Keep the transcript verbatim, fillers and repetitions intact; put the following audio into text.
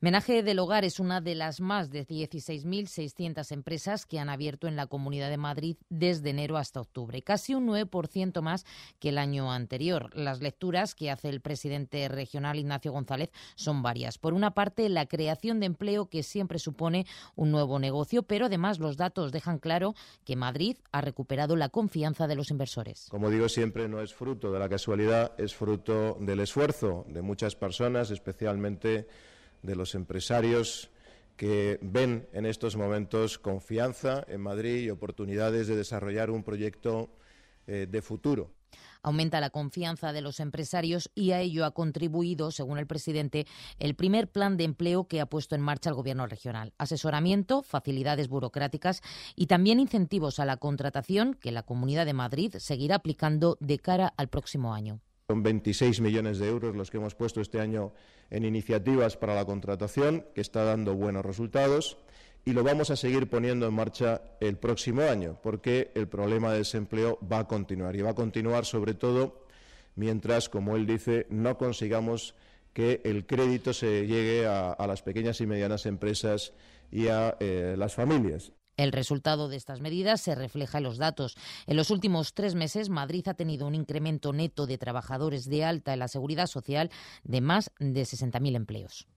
Menaje del Hogar es una de las más de dieciséis mil seiscientas empresas que han abierto en la Comunidad de Madrid desde enero hasta octubre, casi un nueve por ciento más que el año anterior. Las lecturas que hace el presidente regional Ignacio González son varias. Por una parte, la creación de empleo, que siempre supone un nuevo negocio, pero además los datos dejan claro que Madrid ha recuperado la confianza de los inversores. Como digo siempre, no es fruto de la casualidad, es fruto del esfuerzo de muchas personas, especialmente de los empresarios que ven en estos momentos confianza en Madrid y oportunidades de desarrollar un proyecto eh, de futuro. Aumenta la confianza de los empresarios y a ello ha contribuido, según el presidente, el primer plan de empleo que ha puesto en marcha el Gobierno regional. Asesoramiento, facilidades burocráticas y también incentivos a la contratación que la Comunidad de Madrid seguirá aplicando de cara al próximo año. Son veintiséis millones de euros los que hemos puesto este año en iniciativas para la contratación, que está dando buenos resultados, y lo vamos a seguir poniendo en marcha el próximo año, porque el problema de desempleo va a continuar, y va a continuar sobre todo mientras, como él dice, no consigamos que el crédito se llegue a, a las pequeñas y medianas empresas y a eh, las familias. El resultado de estas medidas se refleja en los datos. En los últimos tres meses, Madrid ha tenido un incremento neto de trabajadores de alta en la Seguridad Social de más de sesenta mil empleos.